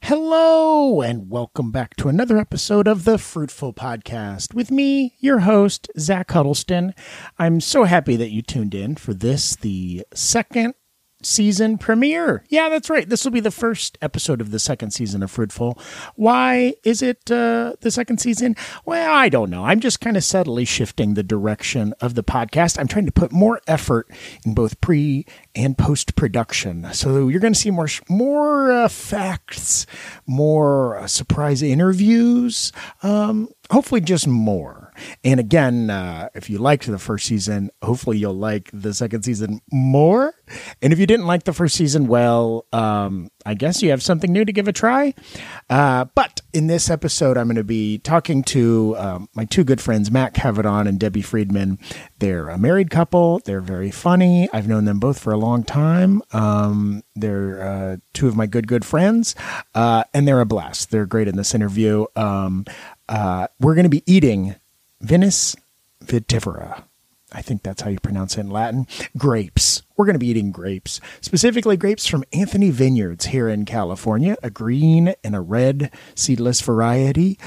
Hello, and welcome back to another episode of the Fruitful Podcast with me, your host, Zach Huddleston. I'm so happy that you tuned in for this, the second season premiere. Yeah, that's right. This will be the first episode of the second season of Fruitful. Why is it the second season? Well, I don't know. I'm just kind of subtly shifting the direction of the podcast. I'm trying to put more effort in both pre and post-production. So you're going to see more facts, more surprise interviews, hopefully just more. And again, if you liked the first season, hopefully you'll like the second season more. And if you didn't like the first season, well, I guess you have something new to give a try. But in this episode, I'm going to be talking to my two good friends, Matt Cavadon and Debbie Friedman. They're a married couple. They're very funny. I've known them both for a long time. They're two of my good friends, and they're a blast. They're great in this interview. We're going to be eating Vinis vitivera. I think that's how you pronounce it in Latin. Grapes. We're going to be eating grapes, specifically grapes from Anthony Vineyards here in California, a green and a red seedless variety.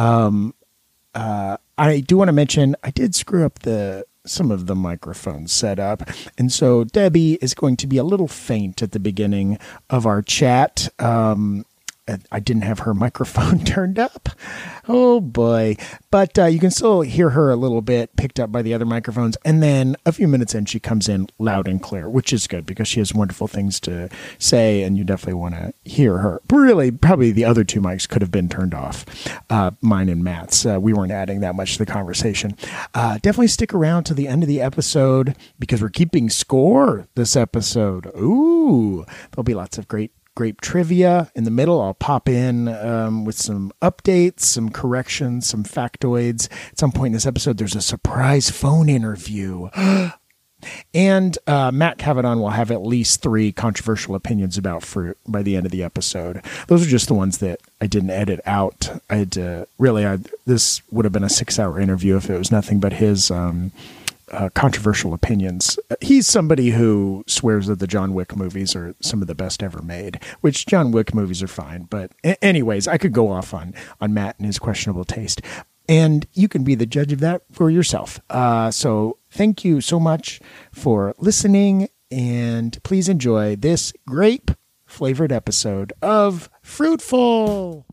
I do want to mention I did screw up some of the microphone setup, and so Debbie is going to be a little faint at the beginning of our chat. I didn't have her microphone turned up. Oh boy. But you can still hear her a little bit picked up by the other microphones. And then a few minutes in, she comes in loud and clear, which is good because she has wonderful things to say. And you definitely want to hear her. Really, probably the other two mics could have been turned off. Mine and Matt's. We weren't adding that much to the conversation. Definitely stick around to the end of the episode because we're keeping score this episode. Ooh, there'll be lots of great grape trivia in the middle. I'll pop in with some updates, some corrections, some factoids. At some point in this episode, there's a surprise phone interview. And Matt Cavadon will have at least 3 controversial opinions about fruit by the end of the episode. Those are just the ones that I didn't edit out. This would have been a 6-hour interview if it was nothing but his controversial opinions. He's somebody who swears that the John Wick movies are some of the best ever made, which John Wick movies are fine. But anyways, I could go off on Matt and his questionable taste. And you can be the judge of that for yourself. So thank you so much for listening. And please enjoy this grape-flavored episode of Fruitful.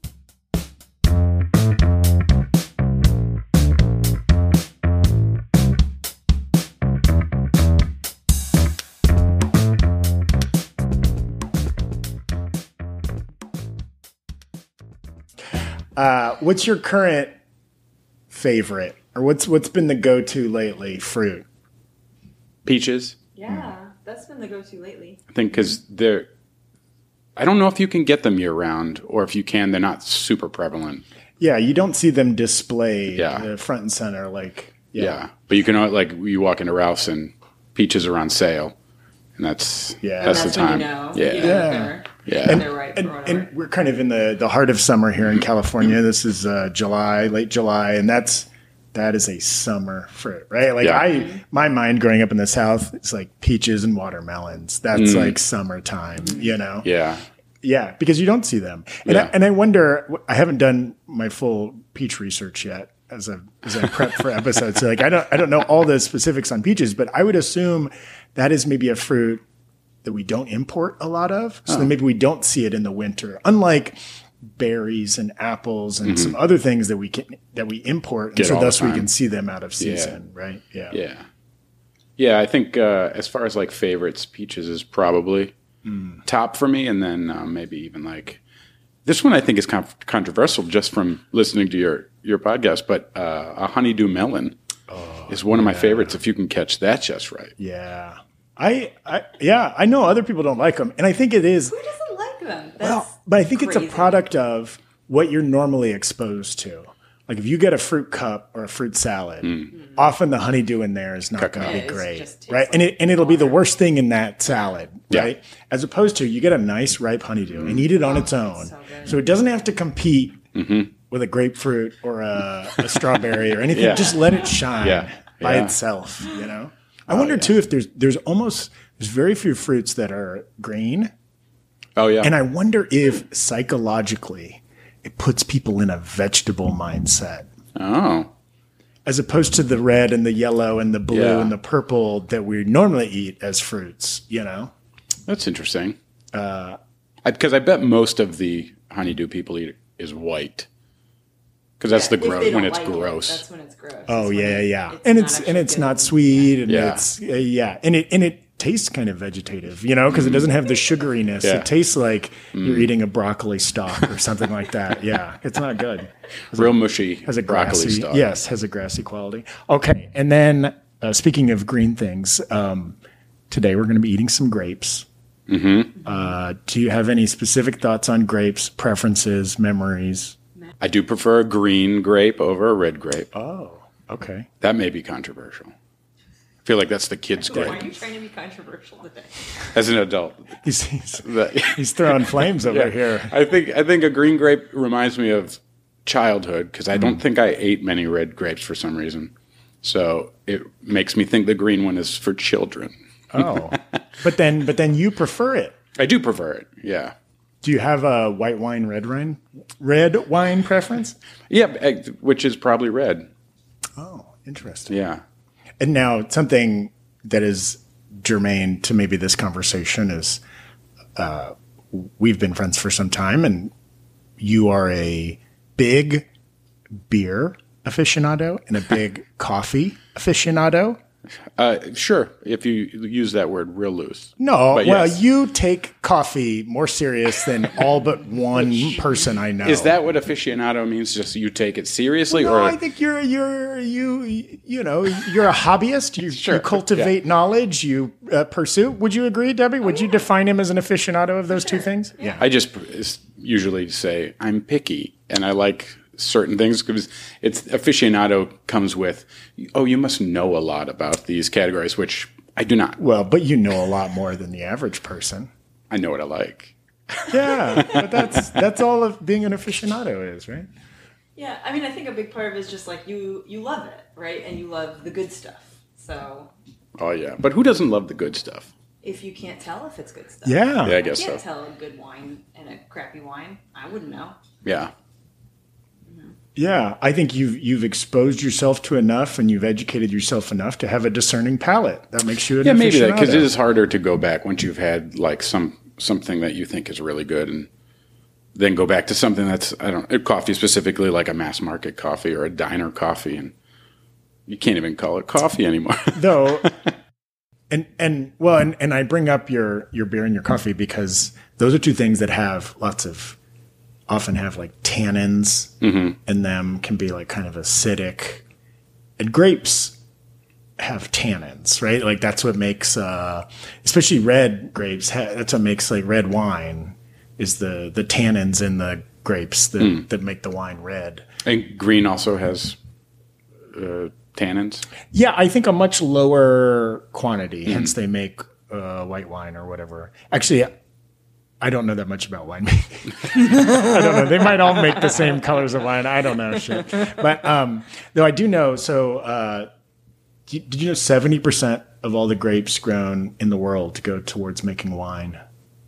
What's your current favorite, or what's been the go-to lately fruit? Peaches. Yeah, that's been the go-to lately. I think because I don't know if you can get them year-round, or if you can, they're not super prevalent. Yeah, you don't see them displayed front and center. Yeah, but you can, you walk into Ralph's and peaches are on sale, and that's the time. They're right. And we're kind of in the heart of summer here in California. This is late July, and that is a summer fruit, right? My mind growing up in the South, it's like peaches and watermelons. That's like summertime, Yeah, because you don't see them. And I wonder, I haven't done my full peach research yet as I prep for episodes. So I don't know all the specifics on peaches, but I would assume that is maybe a fruit that we don't import a lot of. So then maybe we don't see it in the winter, unlike berries and apples and some other things that we import. And so thus we can see them out of season, right? Yeah. Yeah, I think as far as favorites, peaches is probably top for me. And then maybe even this one I think is controversial just from listening to your podcast, but a honeydew melon is one of my favorites if you can catch that just right. Yeah. I know other people don't like them, and I think it is. Who doesn't like them? But I think it's a product of what you're normally exposed to. Like if you get a fruit cup or a fruit salad, often the honeydew in there is not going to be great, right? And it'll be the worst thing in that salad, right? As opposed to you get a nice ripe honeydew and eat it on its own, so it doesn't have to compete with a grapefruit or a strawberry or anything. Just let it shine by itself, I wonder too if there's very few fruits that are green. Oh, yeah. And I wonder if psychologically it puts people in a vegetable mindset. Oh. As opposed to the red and the yellow and the blue Yeah. and the purple that we normally eat as fruits, you know? That's interesting. Because I bet most of the honeydew people eat is white. Because that's the If they gross don't when it's like it, gross. that's when it's gross. Oh, It's when yeah. it's And not it's actually not good. sweet and Yeah. it's and it tastes kind of vegetative, you know, because it doesn't have the sugariness. Yeah. It tastes like you're eating a broccoli stalk or something like that. Yeah, it's not good. Real mushy Has a broccoli grassy, stalk. yes, has a grassy quality. Okay, and then speaking of green things, today we're going to be eating some grapes. Do you have any specific thoughts on grapes, preferences, memories? I do prefer a green grape over a red grape. Oh, okay. That may be controversial. I feel like that's the kid's Why are grape. you trying to be controversial today? As an adult. He's That- he's throwing flames over here. I think a green grape reminds me of childhood because I don't think I ate many red grapes for some reason. So it makes me think the green one is for children. Oh, but then you prefer it. I do prefer it. Yeah. Do you have a white wine, red wine preference? Yeah, which is probably red. Oh, interesting. Yeah. And now something that is germane to maybe this conversation is we've been friends for some time, and you are a big beer aficionado and a big coffee aficionado. Sure, if you use that word real loose. No, But well, yes. you take coffee more serious than all but one person I know. Is that what aficionado means? Just you take it seriously, No, or I think you're a hobbyist. You cultivate knowledge. You pursue. Would you agree, Debbie? Would you define him as an aficionado of those two things? Yeah. I just usually say I'm picky and I like certain things because it's aficionado comes with, oh, you must know a lot about these categories, which I do not. Well, but you know a lot more than the average person. I know what I like. Yeah, but that's all of being an aficionado is, right? Yeah, I mean, I think a big part of it is just like you love it, right? And you love the good stuff. So Oh yeah, but who doesn't love the good stuff? if you can't tell if it's good stuff, Yeah. Yeah, I guess you can't so. tell a good wine and a crappy wine. I wouldn't know. Yeah. Yeah, I think you've exposed yourself to enough and you've educated yourself enough to have a discerning palate. That makes you an Yeah, maybe that because aficionado. it is harder to go back once you've had like something that you think is really good and then go back to something that's coffee specifically like a mass market coffee or a diner coffee and you can't even call it coffee anymore. Though, and I bring up your beer and your coffee because those are two things that often have like tannins in them, can be like kind of acidic, and grapes have tannins, right? Like that's what makes, especially red grapes. That's what makes like red wine is the tannins in the grapes that make the wine red. And green also has tannins. Yeah, I think a much lower quantity. Hence, they make white wine or whatever. Actually, I don't know that much about winemaking. I don't know. They might all make the same colors of wine. I don't know shit. But though I do know. So, did you know 70% of all the grapes grown in the world go towards making wine?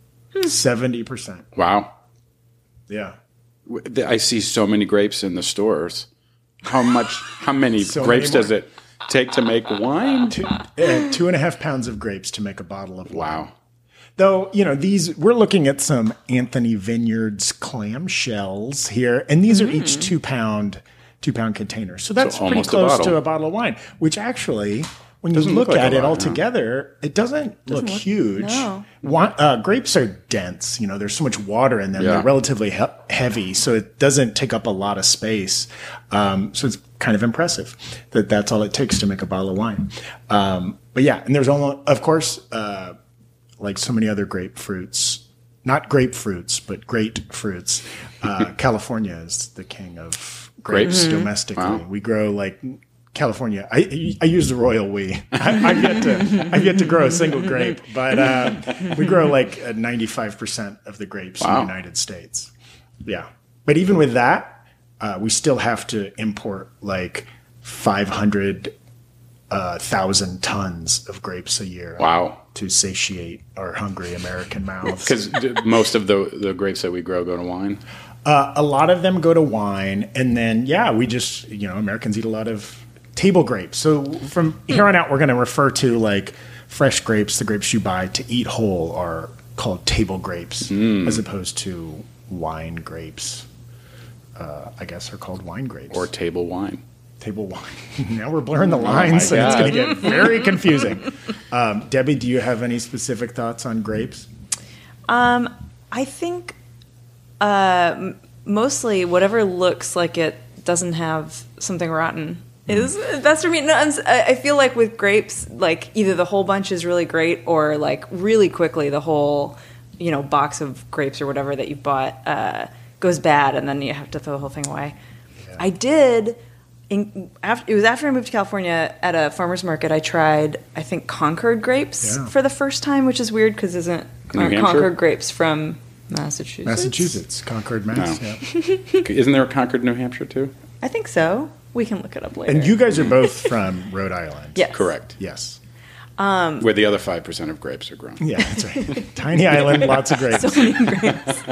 70%. Wow. Yeah. I see so many grapes in the stores. How many So grapes many does it take to make wine? 2.5 pounds of grapes to make a bottle of wine. Wow. Though, we're looking at some Anthony Vineyards clamshells here, and these are each 2 pound containers. So that's pretty almost a close bottle. to a bottle of wine, which actually, when you Doesn't look look like at a it lot, all no. together, it doesn't look huge. no. Grapes are dense. There's so much water in them. Yeah. They're relatively heavy, so it doesn't take up a lot of space. So it's kind of impressive that that's all it takes to make a bottle of wine. But yeah, and there's of course, like so many other grapefruits, not grapefruits, but great fruits. California is the king of grapes domestically. Wow. We grow like California. I use the royal we. I've yet to grow a single grape, but we grow like 95% of the grapes in the United States. Yeah, but even with that, we still have to import like 500 1,000 tons of grapes a year. Wow. To satiate our hungry American mouths. Because most of the grapes that we grow go to wine. A lot of them go to wine, and then we just Americans eat a lot of table grapes. So from here on out, we're going to refer to like fresh grapes, the grapes you buy to eat whole, are called table grapes, as opposed to wine grapes. I guess are called wine grapes Or table wine. Table wine. Now we're blurring the lines, and it's going to get very confusing. Debbie, do you have any specific thoughts on grapes? I think mostly whatever looks like it doesn't have something rotten that's for me. No, I feel like with grapes, like either the whole bunch is really great, or like really quickly the whole box of grapes or whatever that you bought goes bad, and then you have to throw the whole thing away. Yeah. I did. It was after I moved to California. At a farmer's market, I tried, I think, Concord grapes for the first time, which is weird because aren't Concord grapes from Massachusetts? Massachusetts, Concord, Mass. No. Yeah. Isn't there a Concord, New Hampshire, too? I think so. We can look it up later. And you guys are both from Rhode Island. Yes. Correct. Yes. Where the other 5% of grapes are grown. Yeah, that's right. Tiny island, lots of grapes. So many grapes.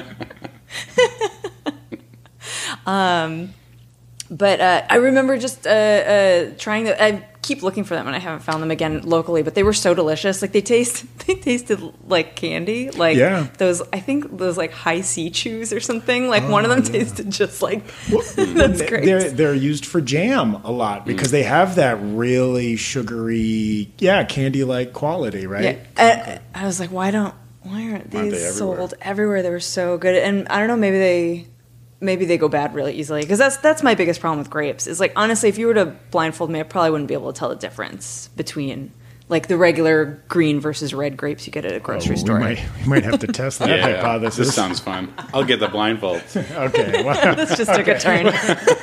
But I remember just trying to. I keep looking for them, and I haven't found them again locally. But they were so delicious. Like they tasted like candy. Like those. I think those like high C chews or something. Like one of them tasted just like. That's great. They're used for jam a lot because they have that really sugary, candy like quality, right? Yeah. I was like, why aren't these sold everywhere? They were so good, and I don't know. Maybe they go bad really easily, because that's my biggest problem with grapes. Is like, honestly, if you were to blindfold me, I probably wouldn't be able to tell the difference between like the regular green versus red grapes you get at a grocery store. We might have to test that hypothesis. This sounds fun. I'll get the blindfold. Okay. Well, this just took a turn.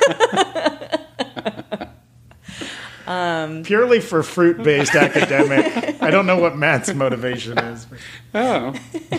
Purely for fruit-based academic. I don't know what Matt's motivation is. Oh.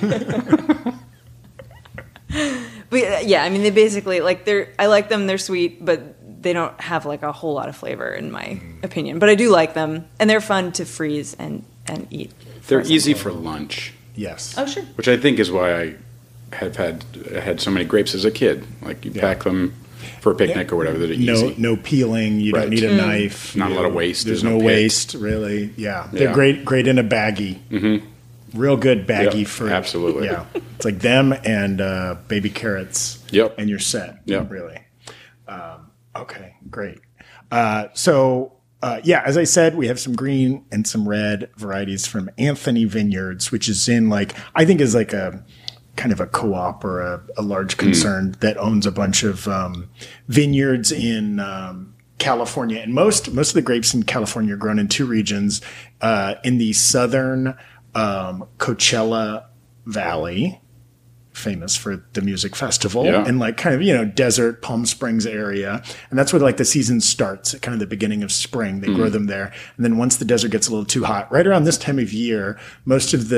But yeah, I mean, they basically I like them. They're sweet, but they don't have like a whole lot of flavor in my opinion. But I do like them, and they're fun to freeze and eat. They're easy for lunch. Yes. Oh, sure. Which I think is why I have had so many grapes as a kid. Like you pack them for a picnic or whatever. That are easy. No peeling. You don't need a knife. Not a lot of waste. There's no waste really. Yeah. They're great in a baggie. Mm-hmm. Real good baggy fruit. Absolutely. Yeah. It's like them and baby carrots. Yep. And you're set. Yep. Really. Okay, great. So, as I said, we have some green and some red varieties from Anthony Vineyards, which is in I think is like a kind of a co-op or a large concern that owns a bunch of vineyards in California. And most of the grapes in California are grown in two regions, in the southern Coachella Valley, famous for the music festival, and desert Palm Springs area. And that's where the season starts at kind of the beginning of spring. They grow them there. And then once the desert gets a little too hot, right around this time of year, most of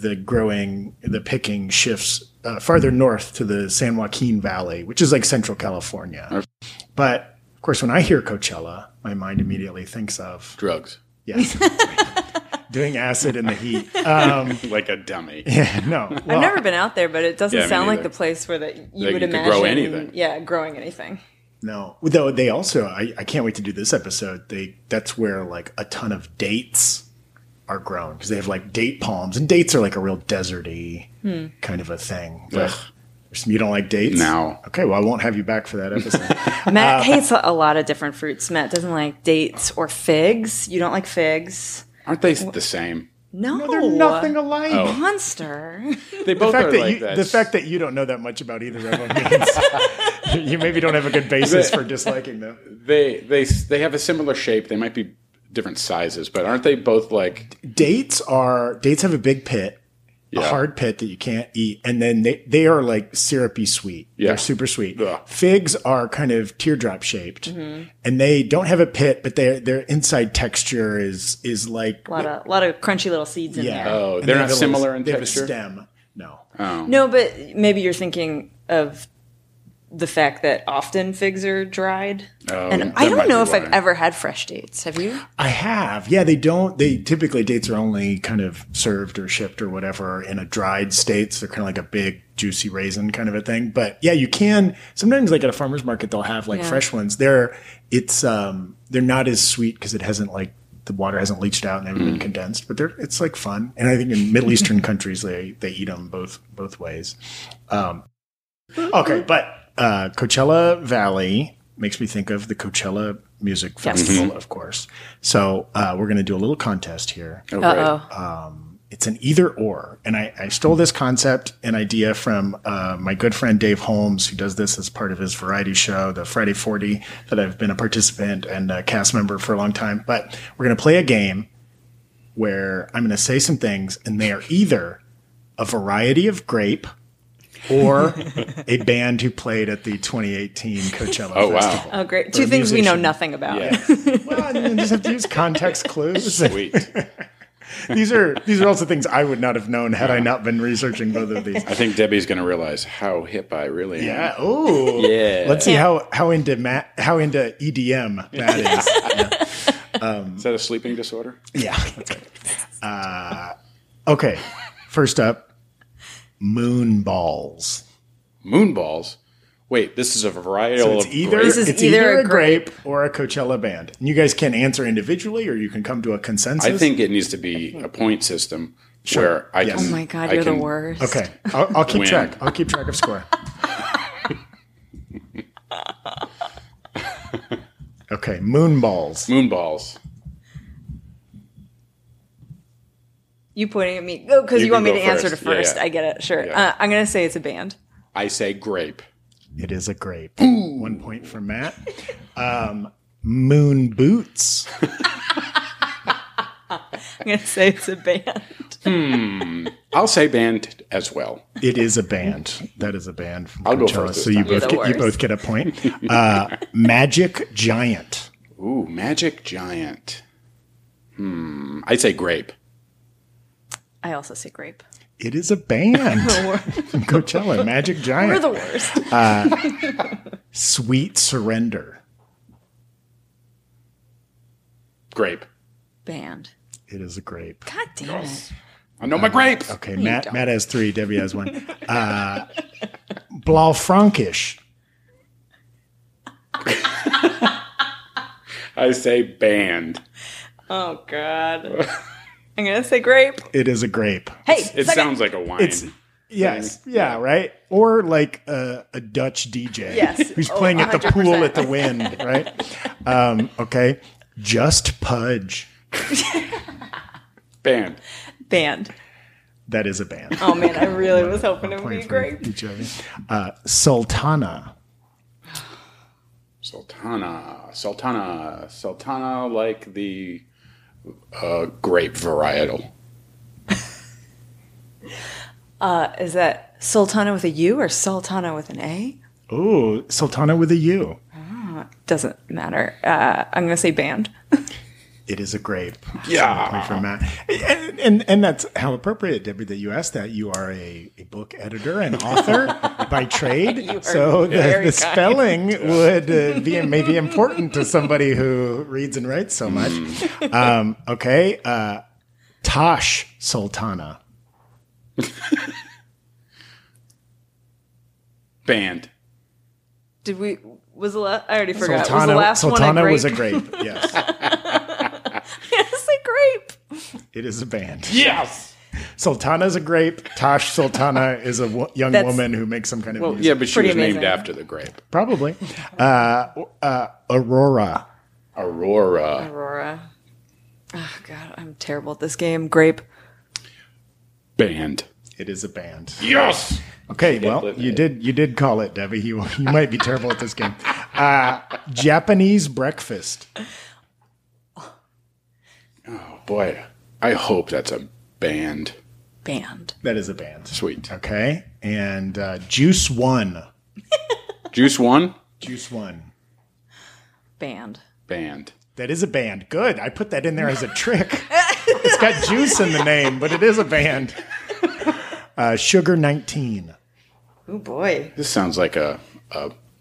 the picking shifts farther north to the San Joaquin Valley, which is like Central California. But of course, when I hear Coachella, my mind immediately thinks of drugs. Yes. Doing acid in the heat. Like a dummy. Yeah, no. Well, I've never been out there, but it doesn't sound like the place where you would imagine. Grow anything. Yeah, growing anything. No. Though they also, I can't wait to do this episode. That's where a ton of dates are grown, because they have date palms, and dates are a real deserty kind of a thing. But you don't like dates? No. Okay, well, I won't have you back for that episode. Matt hates a lot of different fruits. Matt doesn't like dates or figs. You don't like figs. Aren't they the same? No, they're nothing alike. Monster. They both are like that. The fact that you don't know that much about either of them means you maybe don't have a good basis for disliking them. They have a similar shape. They might be different sizes, but aren't they both like... Dates have a big pit. A hard pit that you can't eat, and then they are syrupy sweet. Yeah. They're super sweet. Ugh. Figs are kind of teardrop shaped, and they don't have a pit, but their inside texture is like a lot of crunchy little seeds in there. Oh, they're not similar in texture. They have a stem. No. Oh. No, but maybe you're thinking of the fact that often figs are dried. Oh, And that I don't might know be if I've why. ever had fresh dates. Have you? I have. Yeah, they typically dates are only kind of served or shipped or whatever in a dried state. So they're kind of like a big juicy raisin kind of a thing. But yeah, you can sometimes like at a farmer's market, they'll have like Yeah. fresh ones. They're not as sweet because it hasn't like the water hasn't leached out and hasn't been condensed, but it's like fun. And I think in Middle Eastern countries, they eat them both ways. Okay. But Coachella Valley makes me think of the Coachella Music Festival, of course. So we're going to do a little contest here. Oh, great. Uh-oh. It's an either or. And I stole this concept and idea from my good friend Dave Holmes, who does this as part of his variety show, the Friday 40, that I've been a participant and a cast member for a long time. But we're going to play a game where I'm going to say some things, and they are either a variety of grape or a band who played at the 2018 Coachella Oh, wow. Festival. Oh, great. Or Two a things we know musician. nothing about. Yeah. Well, you just have to use context clues. Sweet. These are also things I would not have known had I not been researching both of these. I think Debbie's going to realize how hip I really am. Yeah. Oh. Yeah. Let's see how into EDM Matt is. Is that a sleeping disorder? Yeah. That's right. Okay. First up, Moonballs. Moonballs. Wait, this is a variety So it's of either grapes? This is it's either a a grape or a Coachella band. And you guys can answer individually, or you can come to a consensus. I think it needs to be a point system where I Yes. can. Oh my God, I you're the can- worst. Okay, I'll keep Win. track. I'll keep track of score. Okay, Moonballs. Moonballs. You pointing at me? Oh, because You you want me can to go answer first. to first. Yeah, yeah. I get it. Sure. Yeah. I'm going to say it's a band. I say grape. It is a grape. 1 point for Matt. Moon Boots. I'm going to say it's a band. I'll say band as well. It is a band. That is a band from I'll go Coachella. first this So you time. You're both the get you worst. both get a point. Magic Giant. Ooh, Magic Giant. I'd say grape. I also say grape. It is a band from Coachella. Magic Giant. We're the worst. Sweet Surrender. Band. Grape. It is a grape. God damn it. I know my grapes. Okay, You Matt don't. has 3. Debbie has 1. Blaufränkisch. I say band. Oh, God. I'm going to say grape. It is a grape. Hey, It second. sounds like a wine. Yes. Yeah, right? Or like a Dutch DJ. Yes. Who's Oh, playing at the pool 100%. at the Wind, right? Okay. Just Pudge. band. Band. That is a band. Oh, man. I really was hoping it would Point be for grape. each of you. Sultana. Sultana, like the grape varietal. Is that Sultana with a U or Sultana with an A? Oh, Sultana with a U. Doesn't matter. I'm going to say band. It is a grape. Yeah. Point for Matt. And that's how appropriate, Debbie, that you asked that. You are a book editor and author by trade. So very the kind. spelling would be maybe important to somebody who reads and writes so much. Okay. Tosh Sultana. I Band. already forgot. Was the Sultana, last Sultana one a grape? was a grape. Yes. Yes, a grape. It is a band. Yes. Sultana is a grape. Tosh Sultana is a young That's- woman who makes some kind of music. Yeah, but she Pretty was named amazing. after the grape. Probably. Aurora. Aurora. Aurora. Oh, God. I'm terrible at this game. Grape. Band. It is a band. Yes. Okay, well, you did call it, Debbie. You might be terrible at this game. Japanese breakfast. Oh boy. I hope that's a band. Band. That is a band. Sweet. Okay, and Juice One. Juice One. Juice One. Band. Band. That is a band. Good. I put that in there as a trick. It's got juice in the name, but it is a band. Sugar 19. Oh, boy. This sounds like a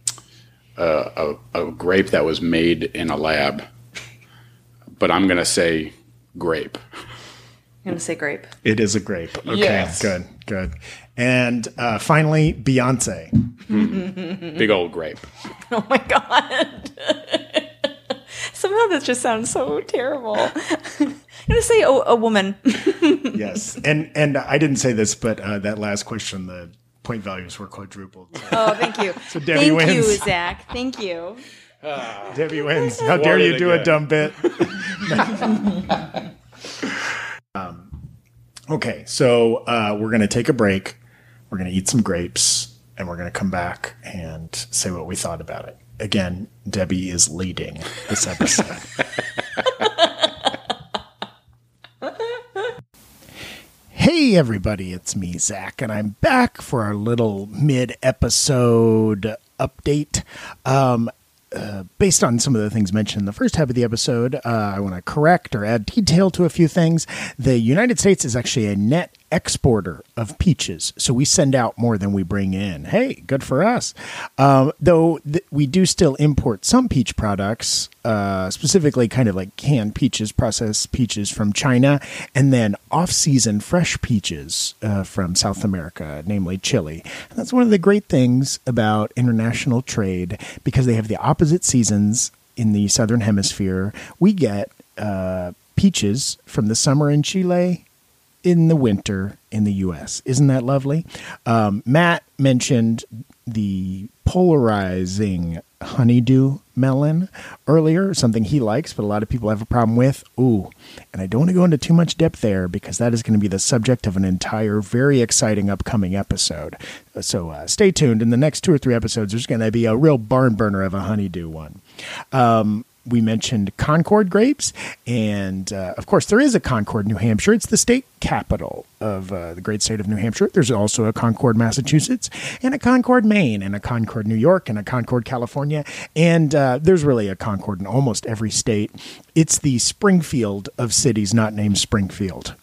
a grape that was made in a lab, but I'm going to say grape. I'm going to say grape. It is a grape. Okay, Yes. good. And finally, Beyonce. Big old grape. Oh my God. Somehow that just sounds so terrible. I'm going to say a woman. Yes. And I didn't say this, but that last question, the point values were quadrupled. Oh, thank you. So Debbie Thank you, wins. Zach. Thank you. Debbie wins. How dare you do a dumb bit? Okay, so we're going to take a break. We're going to eat some grapes, and we're going to come back and say what we thought about it. Again, Debbie is leading this episode. Hey, everybody, it's me, Zach, and I'm back for our little mid-episode update. Based on some of the things mentioned in the first half of the episode, I want to correct or add detail to a few things. The United States is actually a net exporter of peaches, so we send out more than we bring in. Hey, good for us. Though we do still import some peach products, specifically kind of like canned peaches, processed peaches from China, and then off-season fresh peaches from South America, namely Chile. And that's one of the great things about international trade, because they have the opposite seasons in the Southern Hemisphere. We get peaches from the summer in Chile, in the winter in the U.S. Isn't that lovely? Matt mentioned the polarizing honeydew melon earlier, something he likes, but a lot of people have a problem with. Ooh, and I don't want to go into too much depth there because that is going to be the subject of an entire very exciting upcoming episode. So stay tuned. In the next 2 or 3 episodes, there's going to be a real barn burner of a honeydew one. We mentioned Concord grapes, and of course, there is a Concord, New Hampshire. It's the state capital of the great state of New Hampshire. There's also a Concord, Massachusetts, and a Concord, Maine, and a Concord, New York, and a Concord, California. And there's really a Concord in almost every state. It's the Springfield of cities not named Springfield.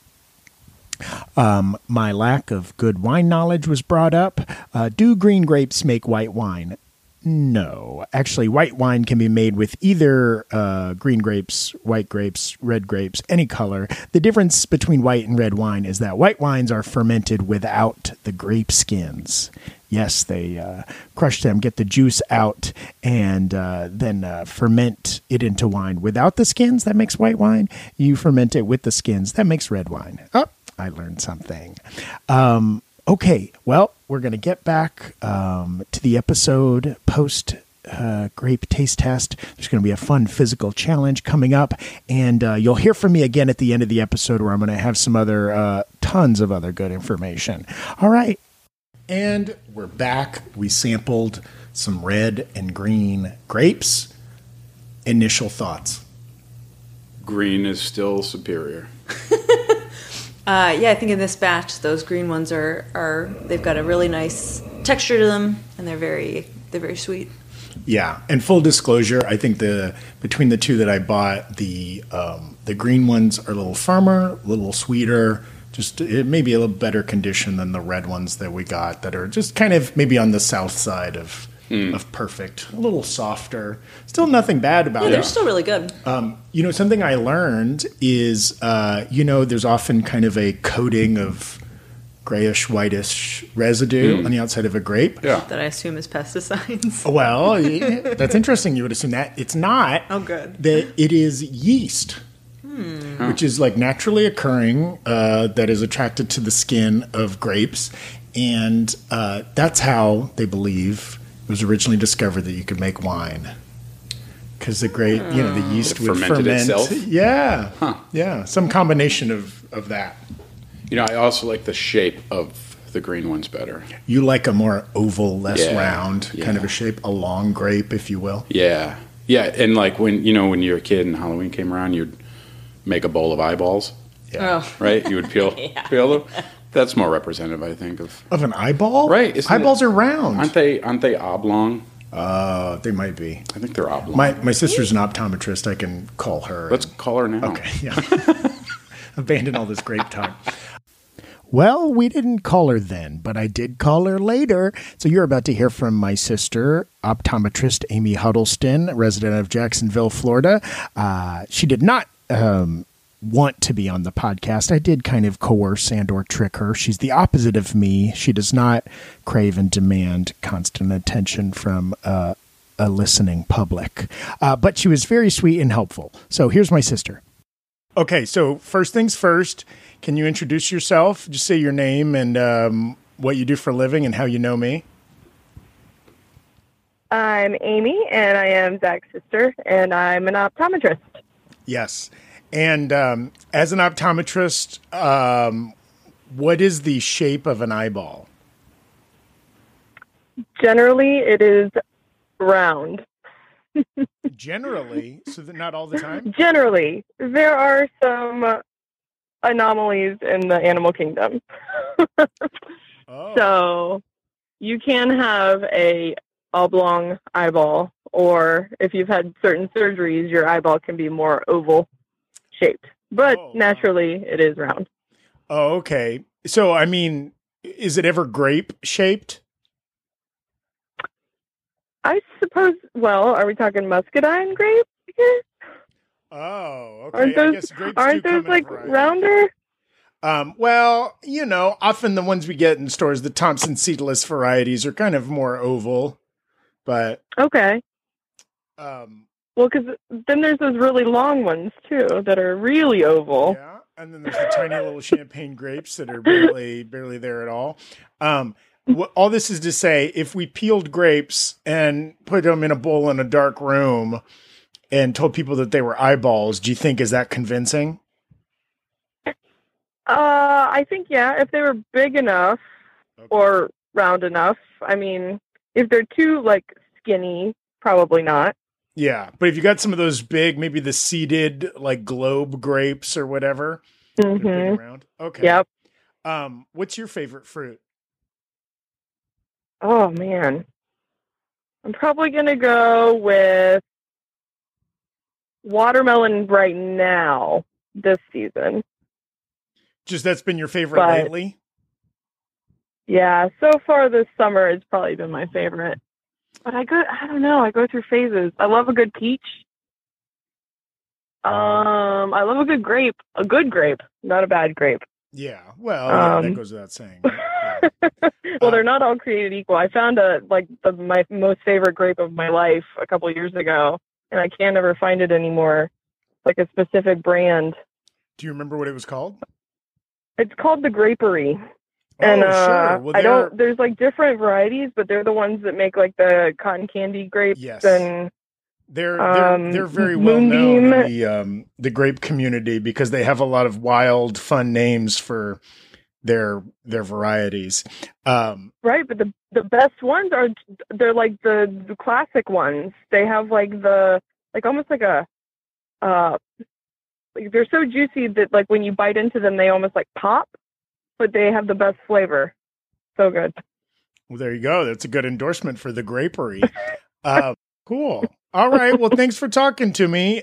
My lack of good wine knowledge was brought up. Do green grapes make white wine? No. Actually, white wine can be made with either green grapes, white grapes, red grapes, any color. The difference between white and red wine is that white wines are fermented without the grape skins. Yes, they crush them, get the juice out, and then ferment it into wine. Without the skins, that makes white wine. You ferment it with the skins, that makes red wine. Oh, I learned something. Okay, well, we're going to get back to the episode post grape taste test. There's going to be a fun physical challenge coming up, and you'll hear from me again at the end of the episode where I'm going to have some other tons of other good information. All right, and we're back. We sampled some red and green grapes. Initial thoughts? Green is still superior. Yeah, I think in this batch, those green ones are they've got a really nice texture to them, and they're very sweet. Yeah, and full disclosure, I think between the two that I bought, the green ones are a little firmer, a little sweeter, just it may be a little better condition than the red ones that we got that are just kind of maybe on the south side of perfect, a little softer. Still nothing bad about it. They're still really good. Something I learned is, there's often kind of a coating of grayish, whitish residue on the outside of a grape. Yeah. That I assume is pesticides. Well, that's interesting. You would assume that. It's not. Oh, good. That it is yeast, which is like naturally occurring, that is attracted to the skin of grapes. And that's how they believe it was originally discovered that you could make wine. Because the yeast would fermented ferment. itself? Yeah. Huh. Yeah. Some combination of that. I also like the shape of the green ones better. You like a more oval, less Yeah. round kind of a shape, a long grape, if you will. Yeah. Yeah. And like when you're a kid and Halloween came around, you'd make a bowl of eyeballs, Yeah. Oh. right? You would peel them. That's more representative, I think, of Of an eyeball? Right, isn't Eyeballs it? are round. Aren't they oblong? They might be. I think they're oblong. My sister's an optometrist. I can call her. Let's call her now. Okay, yeah. Abandon all this grape talk. Well, we didn't call her then, but I did call her later. So you're about to hear from my sister, optometrist Amy Huddleston, resident of Jacksonville, Florida. She did not want to be on the podcast. I did kind of coerce and or trick her. She's the opposite of me. She does not crave and demand constant attention from a listening public. But she was very sweet and helpful. So here's my sister. Okay, so first things first, can you introduce yourself? Just say your name and what you do for a living and how you know me. I'm Amy, and I am Zach's sister, and I'm an optometrist. Yes. And as an optometrist, what is the shape of an eyeball? Generally, it is round. Generally, so that not all the time? Generally. There are some anomalies in the animal kingdom. Oh. So you can have a oblong eyeball, or if you've had certain surgeries, your eyeball can be more oval shaped. But naturally, it is round. Oh, okay. So, I mean, is it ever grape shaped? I suppose, well, are we talking muscadine grape here? Oh, okay. Aren't those, I guess grapes aren't do those come in like varieties. rounder? Well, you know, often the ones we get in stores, the Thompson seedless varieties, are kind of more oval, but Okay. um, Well, because then there's those really long ones, too, that are really oval. yeah. And then there's the tiny little champagne grapes that are barely there at all. All this is to say, if we peeled grapes and put them in a bowl in a dark room and told people that they were eyeballs, do you think is that convincing? I think, yeah, if they were big enough Okay. or round enough. I mean, if they're too, like, skinny, probably not. Yeah, but if you got some of those big, maybe the seeded like globe grapes or whatever, that are big Mm-hmm. and round. Okay. Yep. What's your favorite fruit? Oh, man. I'm probably going to go with watermelon right now, this season. Just that's been your favorite But- lately? Yeah, so far this summer it's probably been my favorite. But I don't know, I go through phases. I love a good peach. I love a good grape, not a bad grape. Yeah. Well, yeah, that Um, goes without saying. Yeah. Well, they're not all created equal. I found my most favorite grape of my life a couple of years ago, and I can't ever find it anymore. Like a specific brand. Do you remember what it was called? It's called the Grapery. Oh, And sure. Well, I don't. There's like different varieties, but they're the ones that make like the cotton candy grapes. Yes. And They're very well Moonbeam. known in the grape community because they have a lot of wild, fun names for their varieties. right, but the best ones they're like the classic ones. They have like almost like a like they're so juicy that like when you bite into them they almost like pop, but they have the best flavor. So good. Well, there you go. That's a good endorsement for the Grapery. Cool. All right. Well, thanks for talking to me.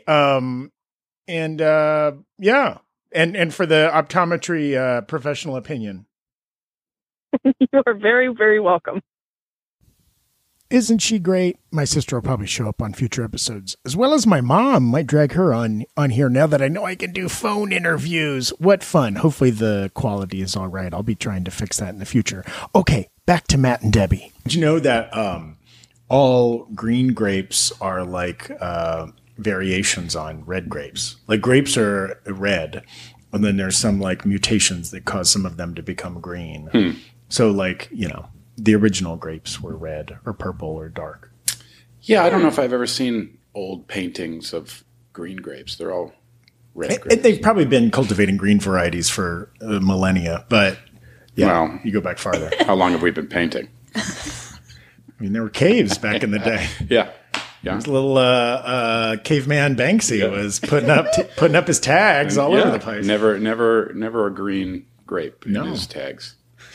Yeah. And for the optometry professional opinion. You are very, very welcome. Isn't she great? My sister will probably show up on future episodes, as well as my mom. Might drag her on here now that I know I can do phone interviews. What fun. Hopefully the quality is all right. I'll be trying to fix that in the future. Okay, back to Matt and Debbie. Did you know that all green grapes are like variations on red grapes? Like grapes are red, and then there's some like mutations that cause some of them to become green. So like, you know, the original grapes were red or purple or dark. Yeah, I don't know if I've ever seen old paintings of green grapes. They're all red grapes. They've probably been cultivating green varieties for millennia, but yeah, Well- you go back farther. How long have we been painting? I mean, there were caves back in the day. Yeah. Yeah. This little caveman Banksy was putting up his tags all over the place. Never a green grape in No. his tags.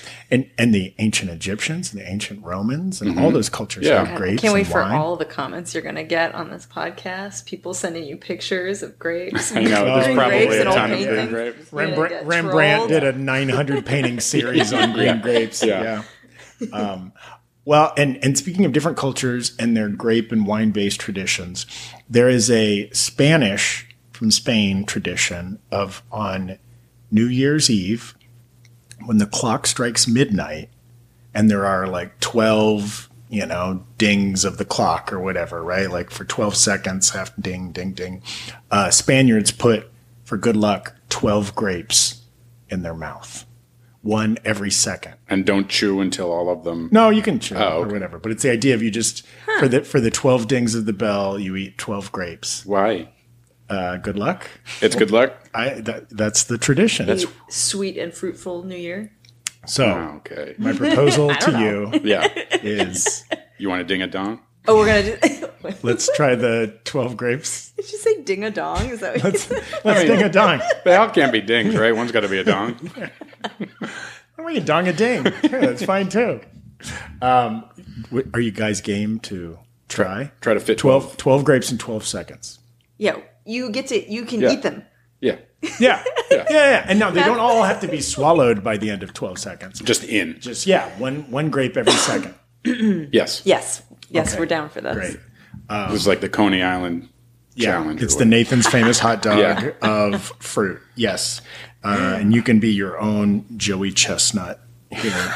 And the ancient Egyptians and the ancient Romans and all those cultures had grapes Can't wait and for wine. all the comments you're going to get on this podcast. People sending you pictures of grapes. I know, there's green probably grapes a and old ton of green paintings. grapes. You're gonna get Rembrandt trolled. did a 900 painting series on green grapes. Yeah. Well, and speaking of different cultures and their grape and wine-based traditions, there is a Spanish from Spain tradition of on New Year's Eve, when the clock strikes midnight and there are like 12, dings of the clock or whatever, right? Like for 12 seconds, half ding, ding, ding. Spaniards put, for good luck, 12 grapes in their mouth. One every second. And don't chew until all of them. No, you can chew Oh, or okay. whatever, but it's the idea of you just for the 12 dings of the bell, you eat 12 grapes. Why? Good luck. It's good luck? That's the tradition. Eat sweet and fruitful New Year. So Oh, okay. my proposal to you Yeah. is You want to ding a dong? Oh, we're going to do... let's try the 12 grapes. Did you say ding a dong? Is that what you said? Let's ding a dong. They all can't be dings, right? One's got to be a dong. We can dong a ding. Yeah, that's fine too. Are you guys game to try? Try to fit 12 grapes in 12 seconds. Yeah, you can Yeah. eat them. Yeah. Yeah. Yeah. And no, they don't all have to be swallowed by the end of 12 seconds. Just in. Just, one grape every second. Yes. Yes, Okay. we're down for this. Great. This is like the Coney Island challenge. It's or the Nathan's Famous Hot Dog Yeah. of fruit. Yes. And you can be your own Joey Chestnut here.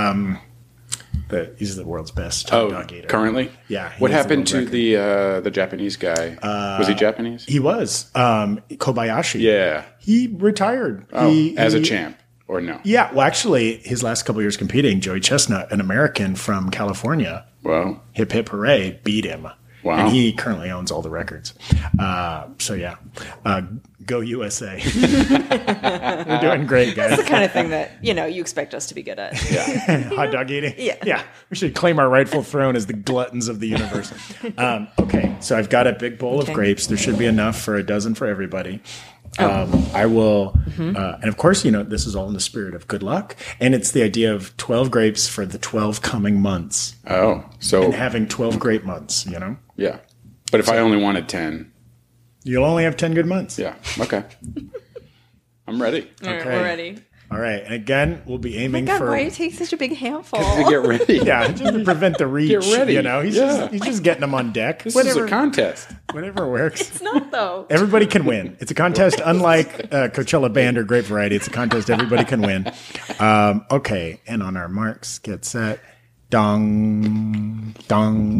He's the world's best hot dog eater. Currently? Yeah. What he has happened the to world record. the Japanese guy? Was he Japanese? He was. Kobayashi. Yeah. He retired. Oh, He- as a he- champ or no? Yeah. Well, actually, his last couple years competing, Joey Chestnut, an American from California, Well, hip hip hooray, beat him. Wow. And he currently owns all the records. So yeah, go USA. We're doing great, guys. The kind of thing that you expect us to be good at. Hot dog eating. Yeah. We should claim our rightful throne as the gluttons of the universe. Okay, so I've got a big bowl of grapes. There should be enough for a dozen for everybody. I will, and of course, this is all in the spirit of good luck, and it's the idea of 12 grapes for the 12 coming months, oh, so and having 12 great months. yeah. But if I only wanted 10, You'll only have 10 good months. yeah, okay. I'm ready. All right, Okay. we're ready. All right, and again, we'll be aiming God, for. why do you take such a big handful? Get ready. Yeah, just to prevent the reach. Get ready. He's Yeah. just getting them on deck. This is a contest. Whatever works. It's not though. Everybody can win. It's a contest, unlike Coachella Band or Grape Variety. It's a contest everybody can win. Okay, and on our marks, get set. Dong, dong,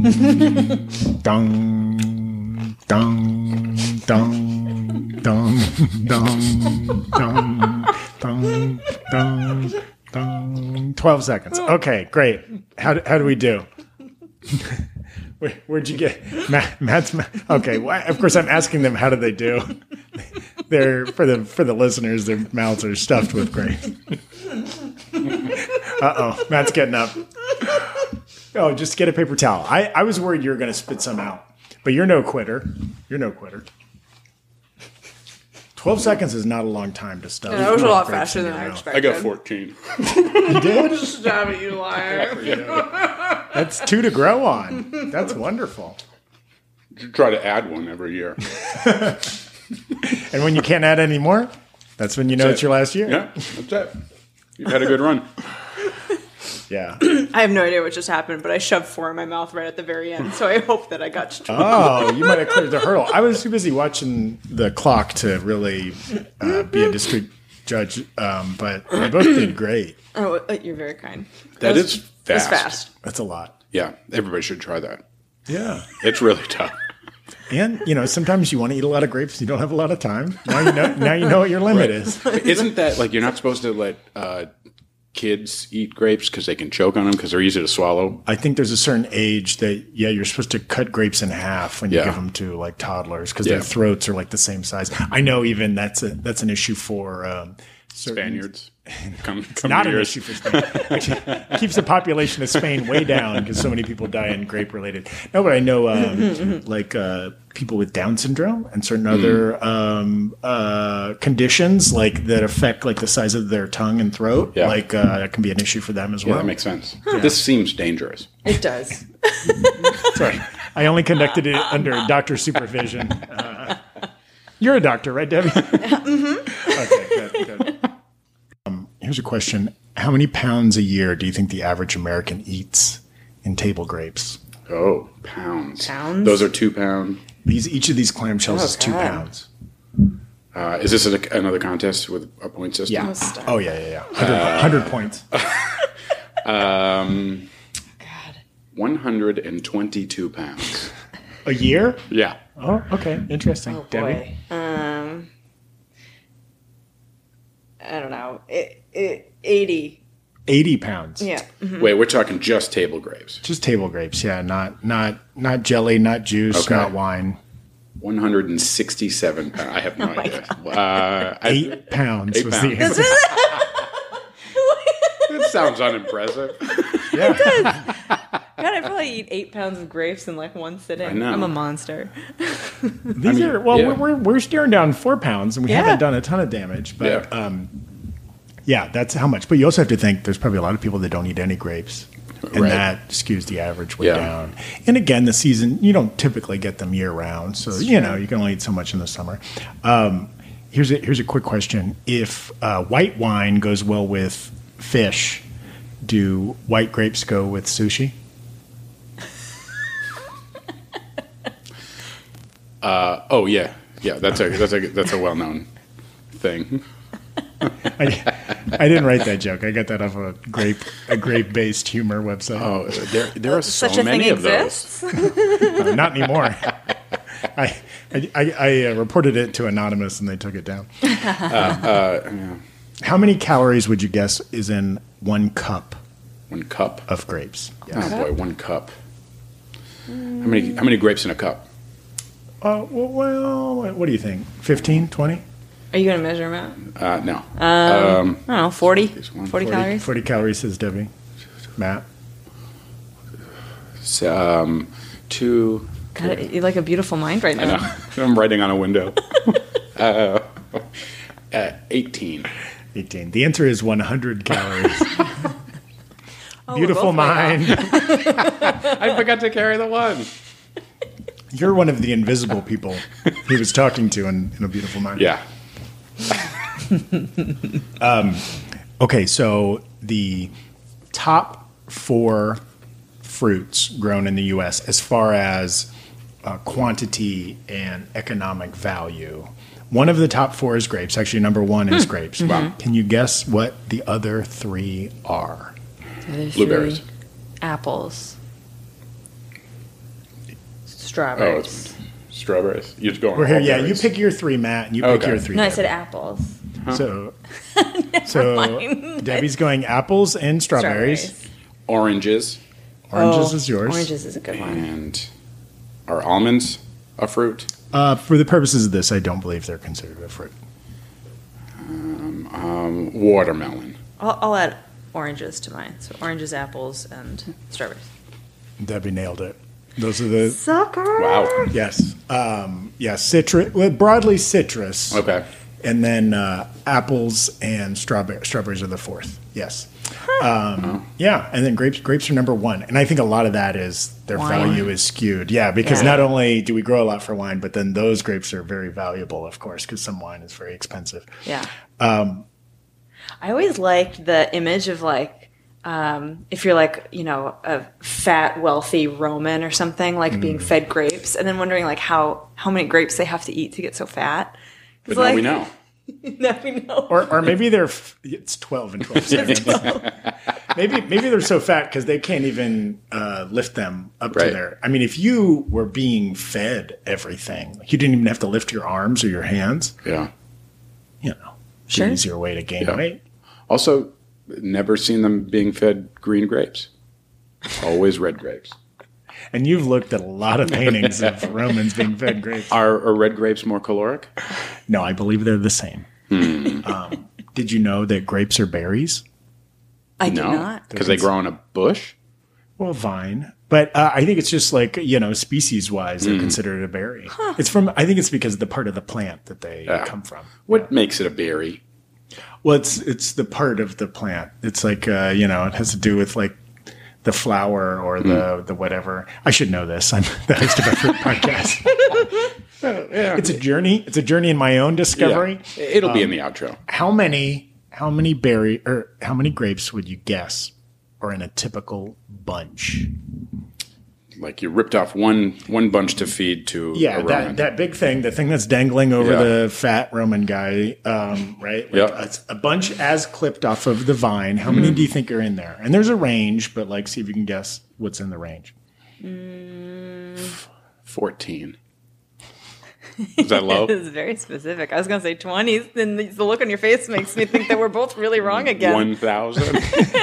dong, dong, dong, dong, dong, dong, dong, dong, dong. 12 seconds. Okay, great. How do we do? Where'd you get Matt's? Okay, well, of course I'm asking them how do they do. They're for the listeners. Their mouths are stuffed with grapes. Matt's getting up. Oh, just get a paper towel. I was worried you were going to spit some out, but you're no quitter. 12 seconds is not a long time to stuff. That was a lot grapes faster in than your I mouth. expected. I got 14. Stop it, you liar. That's 2 to grow on. That's wonderful. Try to add one every year. And when you can't add any more, that's when you know it's your last year. Yeah, that's it. You've had a good run. Yeah. I have no idea what just happened, but I shoved 4 in my mouth right at the very end, so I hope that I got to Oh, you might have cleared the hurdle. I was too busy watching the clock to really be a district judge, but they both did great. Oh, you're very kind. That is fast. That's fast. That's a lot. Yeah, everybody should try that. Yeah. It's really tough. And, sometimes you want to eat a lot of grapes. You don't have a lot of time. Now you know what your limit is. Isn't that like you're not supposed to let kids eat grapes because they can choke on them because they're easy to swallow? I think there's a certain age that, you're supposed to cut grapes in half when you Yeah. give them to like toddlers because Yeah. their throats are like the same size. I know even that's an issue for Spaniards. Come not to an yours. issue for Spain. Actually, keeps the population of Spain way down because so many people die in grape related. No, but I know like people with Down syndrome and certain other conditions like that affect like the size of their tongue and throat. Yeah. Like that can be an issue for them as Yeah, well. that makes sense. This seems dangerous. It does. Sorry, I only conducted it under doctor supervision. You're a doctor, right, Debbie? Okay, good. Here's a question. How many pounds a year do you think the average American eats in table grapes? Oh, pounds. Pounds? Those are 2 pound. Each of these clamshells is 2 God. pounds. Is this another contest with a point system? Yeah. stop. Oh, yeah. 100 points. God. 122 pounds. A year? Yeah. Oh, okay. Interesting. Oh Debbie? boy. I don't know. 80. 80 pounds. Yeah. Wait, we're talking just table grapes. Just table grapes, yeah. Not jelly, not juice, Okay. not wine. 167 pounds. I have no idea. 8 pounds 8 was pounds. the answer. That sounds unimpressive. Yeah. God, I probably eat 8 pounds of grapes in like one sitting. I know. I'm a monster. These are well, yeah. we're staring down 4 pounds, and we Yeah. haven't done a ton of damage. But Yeah. yeah, that's how much. But you also have to think there's probably a lot of people that don't eat any grapes, and Right. that skews the average way Yeah. down. And again, the season you don't typically get them year round, so you know you can only eat so much in the summer. Here's a quick question: if white wine goes well with fish, do white grapes go with sushi? Oh yeah, yeah. That's a well known thing. I didn't write that joke. I got that off a grape based humor website. Oh, there are so Such a many thing of those. exists. Not anymore. I reported it to Anonymous and they took it down. How many calories would you guess is in 1 cup 1 cup. of grapes? Oh boy, 1 cup. How many grapes in a cup? Well, what do you think? 15, 20? Are you going to measure them out? No. I don't know, 40? Here's one. 40 calories? 40 calories, says Debbie. Matt? So, 2. God, you're like a beautiful mind right now. I'm writing on a window. 18. 18. The answer is 100 calories. Oh, Beautiful we're both way mind. I forgot to carry the 1. You're one of the invisible people he was talking to in A Beautiful Mind. Yeah. Okay, so the top 4 fruits grown in the U.S. as far as quantity and economic value. One of the top 4 is grapes. Actually, number 1 is grapes. Wow. Can you guess what the other 3 are? Other Blueberries. 3. Apples. Oh, Strawberries. it's strawberries. You're just going. We're here. all Yeah, you berries. pick your 3, Matt, and you pick Okay. your 3. No, I Debbie. said apples. So mind. Debbie's going apples and strawberries. Oranges Oranges is yours. Oranges is a good one. and are almonds a fruit? For the purposes of this, I don't believe they're considered a fruit. Watermelon. I'll add oranges to mine. So oranges, apples, and strawberries. Debbie nailed it. Those are the Sucker! Wow. yes, citrus. Well, broadly citrus. Okay. And then apples and strawberries are the 4th. Yes. Yeah, and then grapes are number 1, and I think a lot of that is their Wine. value is skewed. Yeah, because Yeah. not only do we grow a lot for wine, but then those grapes are very valuable, of course, because some wine is very expensive. Yeah. I always liked the image of like, if you're like, you know, a fat, wealthy Roman or something, like being fed grapes, and then wondering like how many grapes they have to eat to get so fat. But now we know. Now we know. Or maybe it's 12 and 12 seconds. maybe they're so fat because they can't even lift them up to Right. there. I mean, if you were being fed everything, like you didn't even have to lift your arms or your hands, Yeah. you know, it's Sure. an easier way to gain Yeah. weight. Also, never seen them being fed green grapes. Always red grapes. And you've looked at a lot of paintings of Romans being fed grapes. Are red grapes more caloric? No, I believe they're the same. Did you know that grapes are berries? I do No, not. because they grow on a bush. Well, vine. But I think it's just like, species-wise, they're considered a berry. I think it's because of the part of the plant that they come from. What makes it a berry? Well, it's the part of the plant. It's like, it has to do with like the flower or the whatever. I should know this. I'm the host of a fruit podcast. Yeah. It's a journey. It's a journey in my own discovery. Yeah. It'll be in the outro. How many grapes would you guess are in a typical bunch? Like you ripped off one bunch to feed to a Roman. that big thing, the thing that's dangling over the fat Roman guy, right? Like a bunch as clipped off of the vine. How many do you think are in there? And there's a range, but like, see if you can guess what's in the range. 14. Is that low? It's very specific. I was going to say 20. Then the look on your face makes me think that we're both really wrong again. 1,000.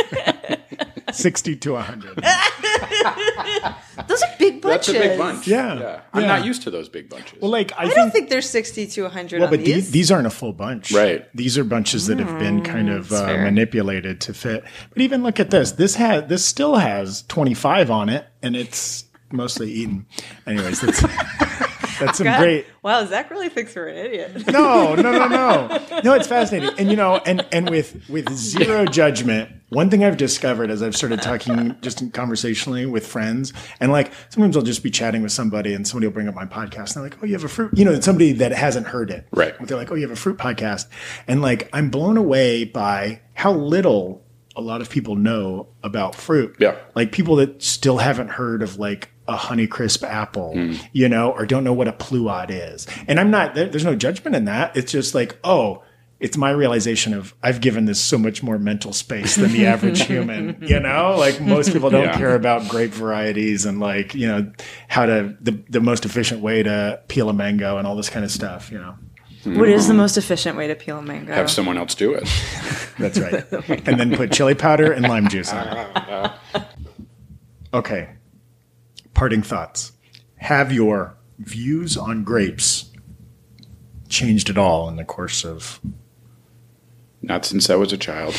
60 to 100. Those are big bunches. That's a big bunch. Yeah. I'm not used to those big bunches. Well, like I don't think there's 60 to 100 well, on but these. these aren't a full bunch. Right. These are bunches that have been kind of fair. manipulated to fit. But even look at this. This still has 25 on it, and it's mostly eaten. Anyways, that's some God. great. Wow, Zach really thinks we're an idiot. No. No, it's fascinating. And and with zero judgment, one thing I've discovered as I've started talking just conversationally with friends, and like sometimes I'll just be chatting with somebody and somebody will bring up my podcast and they're like, oh, you have a fruit, somebody that hasn't heard it. Right. They're like, oh, you have a fruit podcast. And like, I'm blown away by how little a lot of people know about fruit. Yeah. Like people that still haven't heard of like a Honeycrisp apple, or don't know what a pluot is. And I'm not, there's no judgment in that. It's just like, oh, it's my realization of I've given this so much more mental space than the average human, like most people don't care about grape varieties and like, how to, the most efficient way to peel a mango and all this kind of stuff, What is the most efficient way to peel a mango? Have someone else do it. That's right. And then put chili powder and lime juice on it. Okay. Parting thoughts. Have your views on grapes changed at all in the course of... Not since I was a child.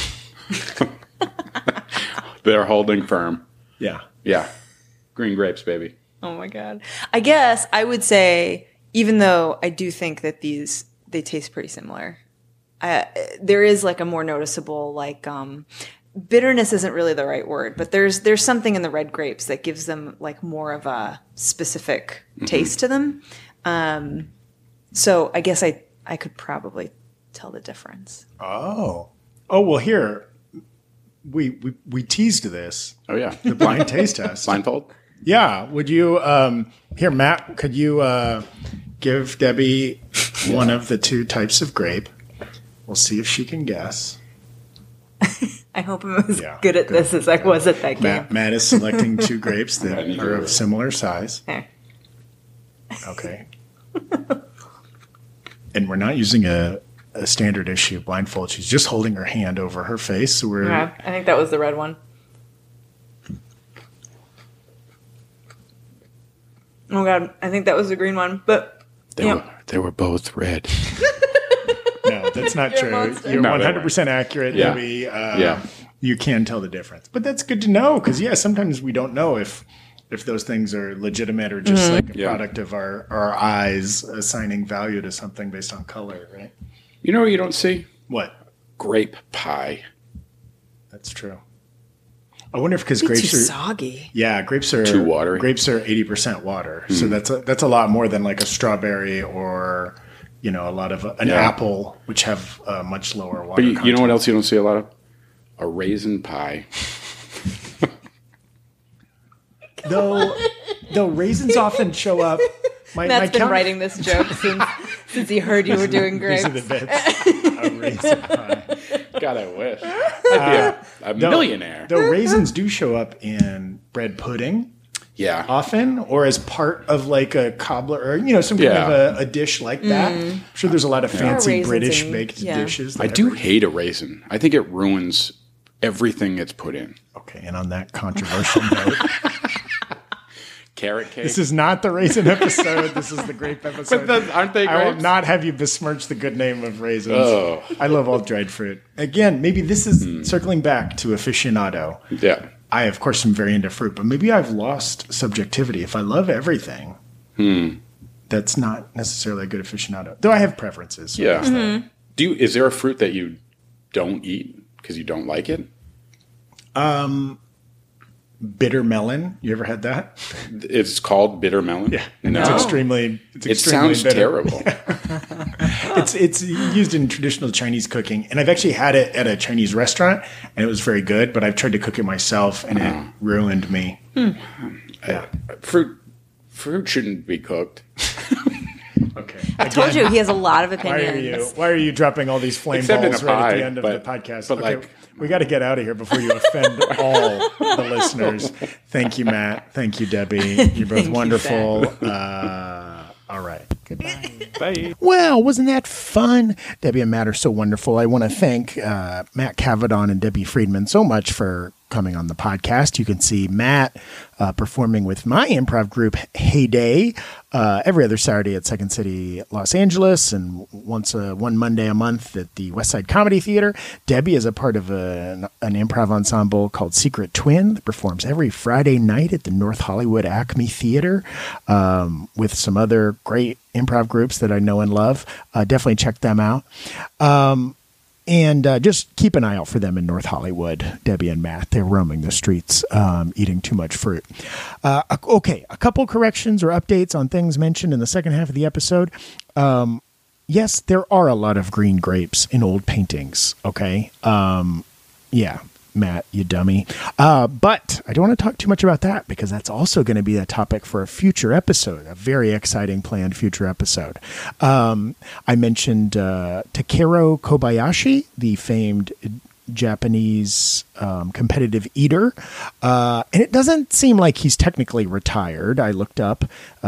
They're holding firm. Yeah. Yeah. Green grapes, baby. Oh my God. I guess I would say, even though I do think that they taste pretty similar, there is like a more noticeable, like, bitterness isn't really the right word, but there's something in the red grapes that gives them like more of a specific taste to them. So I guess I could probably tell the difference. Oh, well, here, we teased this. Oh, yeah. The blind taste test. Blindfold? Yeah. Would you, here, Matt, could you give Debbie one of the two types of grape? We'll see if she can guess. I hope I'm as good at this as I was at that game. Matt is selecting two grapes that are of similar size. Okay. And we're not using a standard issue blindfold. She's just holding her hand over her face. So I think that was the red one. Oh God, I think that was the green one. But They were both red. No, that's not true. monster. You're No, they 100% accurate, Yeah. Debbie. You can tell the difference. But that's good to know because, sometimes we don't know if those things are legitimate or just like a product of our eyes assigning value to something based on color, right? You know what you don't see? What? Grape pie. That's true. I wonder if because too grapes are soggy. Yeah, grapes are Too watery. Grapes are 80% water, so that's a lot more than like a strawberry or a lot of an apple, which have much lower water. But you know content. what else you don't see a lot of? A raisin pie. Though raisins often show up. Matt's been writing this joke since he heard you were doing grapes. These are the bits. A raisin pie. God, I wish. I'd be a millionaire. Though raisins do show up in bread pudding. Yeah. Often, or as part of like a cobbler, or some kind of a dish like that. I'm sure there's a lot of fancy raisins British and- baked yeah. dishes. I do hate a raisin. I think it ruins everything it's put in. Okay, and on that controversial note, carrot cake. This is not the raisin episode. This is the grape episode. But aren't they I will grapes? not have you besmirch the good name of raisins. Oh. I love all dried fruit. Again, maybe this is circling back to aficionado. Yeah. I, of course, am very into fruit, but maybe I've lost subjectivity. If I love everything, that's not necessarily a good aficionado. Though I have preferences. So Yeah. Mm-hmm. Is there a fruit that you don't eat because you don't like it? Bitter melon. You ever had that? It's called bitter melon. Yeah. No. It's extremely It sounds bitter. terrible. It's used in traditional Chinese cooking, and I've actually had it at a Chinese restaurant, and it was very good. But I've tried to cook it myself, and it ruined me. Fruit shouldn't be cooked. Okay, I told you he has a lot of opinions. Why are you dropping all these flame Except in balls a right at pie, the end of but- the podcast? but Okay, like- we got to get out of here before you offend all the listeners. Thank you, Matt. Thank you, Debbie. You're both Thank you, wonderful. All right. Goodbye. Bye. Well, wasn't that fun? Debbie and Matt are so wonderful. I want to thank Matt Cavadon and Debbie Friedman so much for coming on the podcast. You can see Matt performing with my improv group, Heyday, every other Saturday at Second City, Los Angeles, and one Monday a month at the West Side Comedy Theater. Debbie is a part of an improv ensemble called Secret Twin that performs every Friday night at the North Hollywood Acme Theater with some other great improv groups that I know and love. Definitely check them out. And just keep an eye out for them in North Hollywood, Debbie and Matt. They're roaming the streets, eating too much fruit. Okay, a couple corrections or updates on things mentioned in the second half of the episode. Yes, there are a lot of green grapes in old paintings, okay? Yeah, Matt, you dummy. But I don't want to talk too much about that because that's also going to be a topic for a future episode, a very exciting planned future episode. I mentioned Takeru Kobayashi, the famed Japanese competitive eater. And it doesn't seem like he's technically retired. I looked up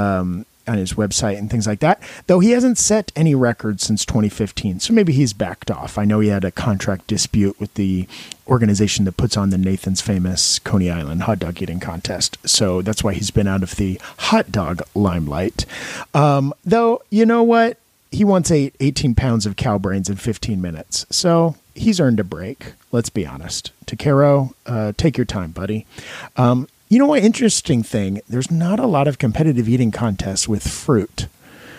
on his website and things like that, though he hasn't set any records since 2015. So maybe he's backed off. I know he had a contract dispute with the organization that puts on the Nathan's famous Coney Island hot dog eating contest. So that's why he's been out of the hot dog limelight. Though, you know what? He once ate 18 pounds of cow brains in 15 minutes. So he's earned a break. Let's be honest. Takeru, take your time, buddy. You know what? Interesting thing. There's not a lot of competitive eating contests with fruit.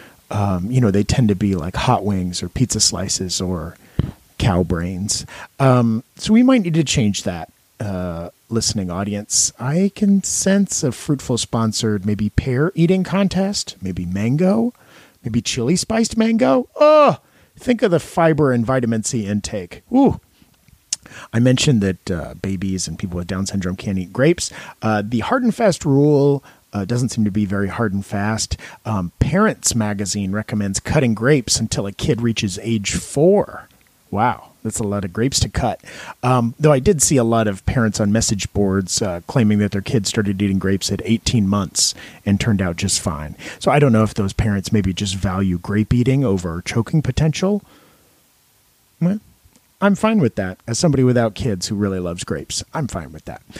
They tend to be like hot wings or pizza slices or cow brains. So we might need to change that, listening audience. I can sense a Fruitful sponsored maybe pear eating contest, maybe mango, maybe chili spiced mango. Oh, think of the fiber and vitamin C intake. Ooh. I mentioned that babies and people with Down syndrome can't eat grapes. The hard and fast rule doesn't seem to be very hard and fast. Parents Magazine recommends cutting grapes until a kid reaches age 4. Wow, that's a lot of grapes to cut. Though I did see a lot of parents on message boards claiming that their kids started eating grapes at 18 months and turned out just fine. So I don't know if those parents maybe just value grape eating over choking potential. Well, I'm fine with that. As somebody without kids who really loves grapes, I'm fine with that.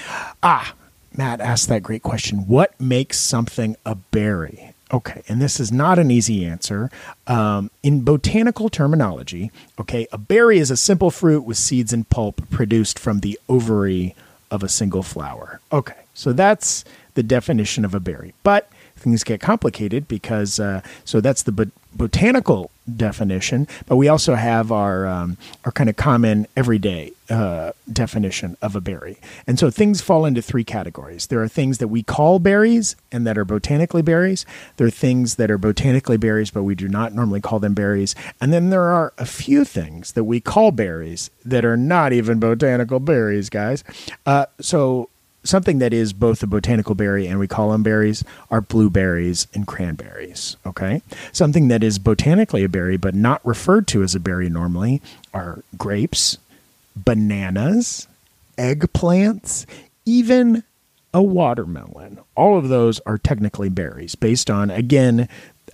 Matt asked that great question. What makes something a berry? Okay, and this is not an easy answer. In botanical terminology, okay, a berry is a simple fruit with seeds and pulp produced from the ovary of a single flower. Okay, so that's the definition of a berry. But things get complicated because, so that's the botanical definition, but we also have our kind of common everyday definition of a berry. And so things fall into 3 categories. There are things that we call berries and that are botanically berries. There are things that are botanically berries, but we do not normally call them berries. And then there are a few things that we call berries that are not even botanical berries, guys. So something that is both a botanical berry and we call them berries are blueberries and cranberries, okay? Something that is botanically a berry but not referred to as a berry normally are grapes, bananas, eggplants, even a watermelon. All of those are technically berries based on, again,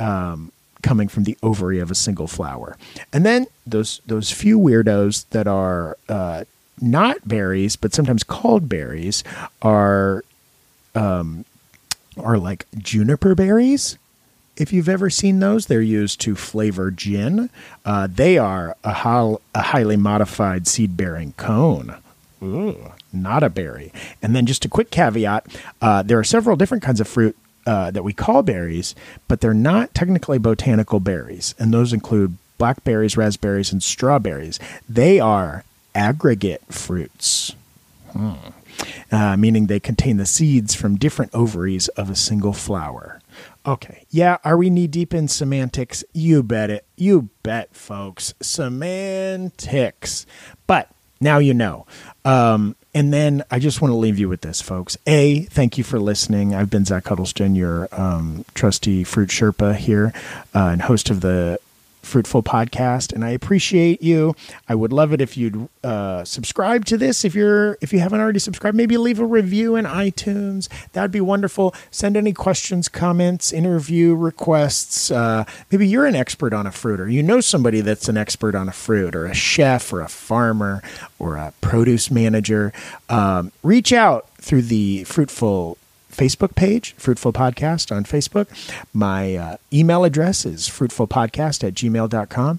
coming from the ovary of a single flower. And then those few weirdos that are not berries, but sometimes called berries, are are like juniper berries. If you've ever seen those, they're used to flavor gin. They are a highly modified seed-bearing cone. Ooh, not a berry. And then just a quick caveat, there are several different kinds of fruit that we call berries, but they're not technically botanical berries. And those include blackberries, raspberries, and strawberries. They are aggregate fruits, meaning they contain the seeds from different ovaries of a single flower. Okay. Yeah. Are we knee deep in semantics? You bet it. You bet, folks. Semantics. But now you know. And then I just want to leave you with this, folks. Thank you for listening. I've been Zach Huddleston, your trusty Fruit Sherpa here, and host of the Fruitful Podcast, and I appreciate you. I would love it if you'd subscribe to this. If you haven't already subscribed, maybe leave a review in iTunes. That'd be wonderful. Send any questions, comments, interview requests. Maybe you're an expert on a fruit, or you know somebody that's an expert on a fruit, or a chef, or a farmer, or a produce manager. Reach out through the Fruitful Facebook page, Fruitful Podcast on Facebook. My email address is fruitfulpodcast@gmail.com.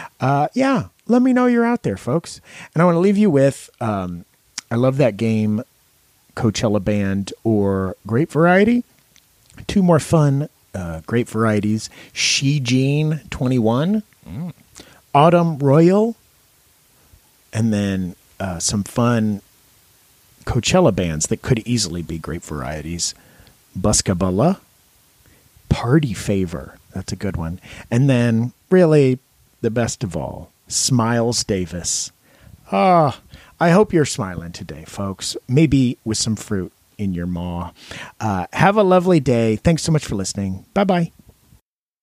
Let me know you're out there, folks. And I want to leave you with, I love that game, Coachella Band or Grape Variety. Two more fun grape varieties, She Jean 21, Autumn Royal, and then some fun Coachella bands that could easily be grape varieties. Buscabella, Party Favor. That's a good one. And then, really, the best of all, Smiles Davis. I hope you're smiling today, folks. Maybe with some fruit in your maw. Have a lovely day. Thanks so much for listening. Bye-bye.